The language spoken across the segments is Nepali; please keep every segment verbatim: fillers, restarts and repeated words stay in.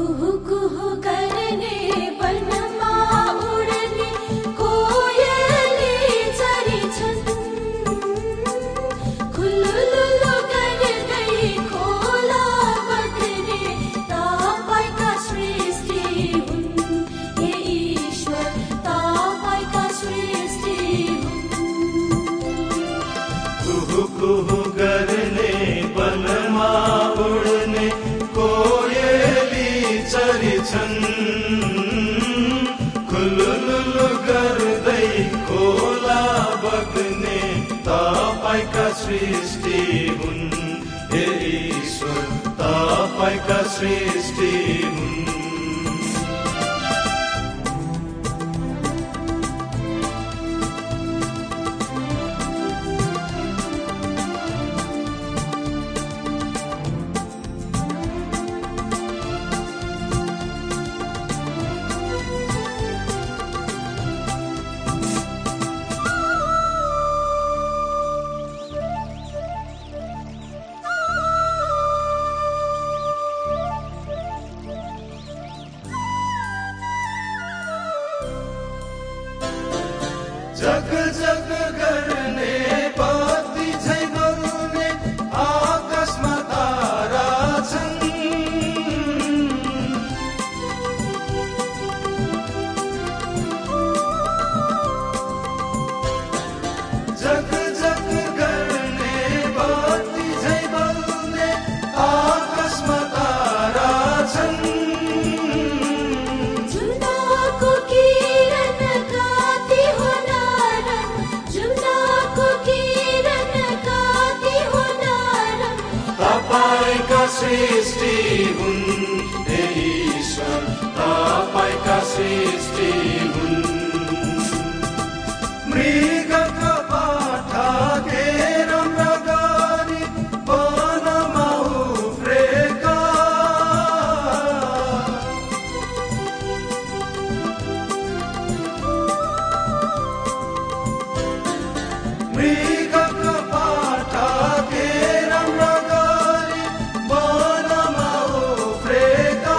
कुहु कुहु करने वनमा उडने कोयली चरी छन् खुलुलुलु गर्दै खोला बग्ने तपाईका सृष्टि हुन् हे ईश्वर तपाईका सृष्टि हुन् कुहु कुहु गर्ने वनमा उड्ने कोयली चरी छन् खुलुलुलु गर्दै खोला बग्ने तपाईका सृष्टि हुन् हे ईश्वर तपाईका सृष्टि हुन् जग जग गर्ने पति झै बल्ने आकाशमा तारा छन् जग जग गर्ने पति झै बल्ने आकाशमा तारा छन् जुनाको किरण काती हुन जुनाको किरण काती हुन तपाईका सृष्टि हुन् हे ईश्वर तपाईका सृष्टि हुन् मृगका पाठा घेरम गरी वनमा उफ्रेका मृगका पाठा घेरम गरी वनमा उफ्रेका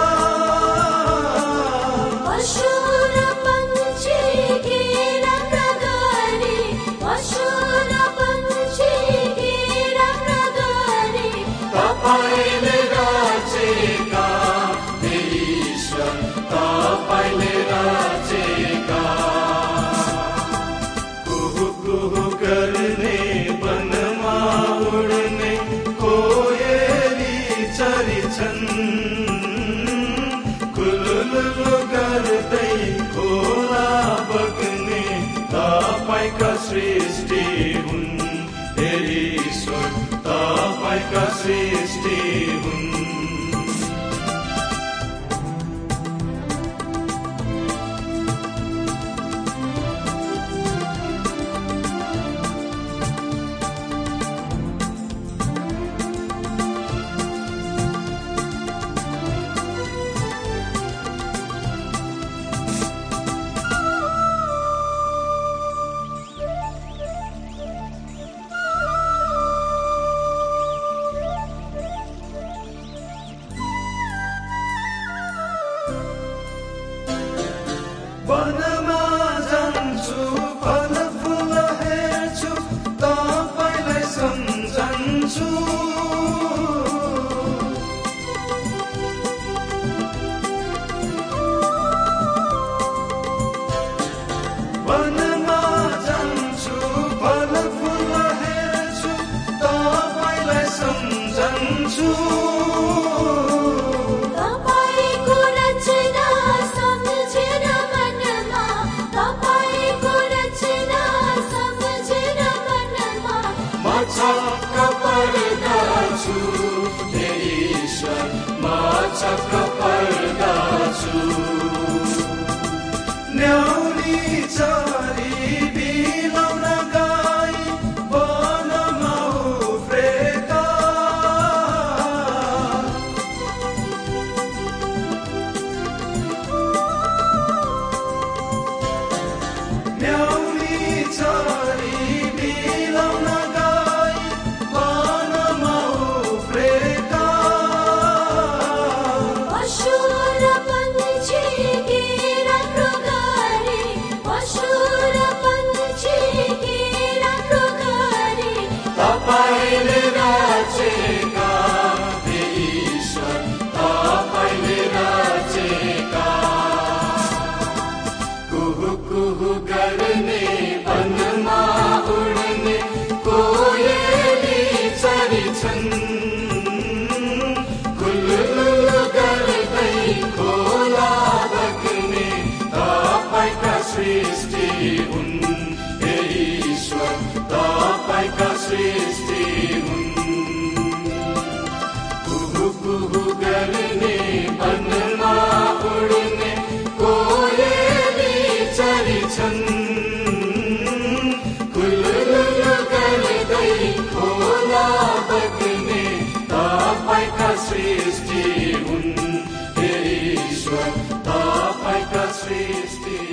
पशु र पक्षी घेरम गरी पशु र पक्षी घेरम गरी तपाईले रचेका हे ईश्वर तपाईले रचेका कुहु कुहु गर्ने वनमा उड्ने कोयली चरी छन् खुलुलुलु गर्दै खोला बग्ने तपाईका सृष्टि हुन् हे ईश्वर तपाईका सृष्टि हुन् वनमा जान्छु फल फुल हेर्छु तपाईलाई सम्झन्छु वनमा जान्छु फल फुल हेर्छु तपाईलाई सम्झन्छु तपाईको रचना सम्झेर मनमा तपाईको रचना सम्झेर मनमा म छक्क पर्दछु हे ईश्वर म छक्क पर्दछु न्याउली चरी बिलाउन गई वनमा उफ्रेका न्याउली चरी बिलाउन गई वनमा उफ्रेका सृष्टि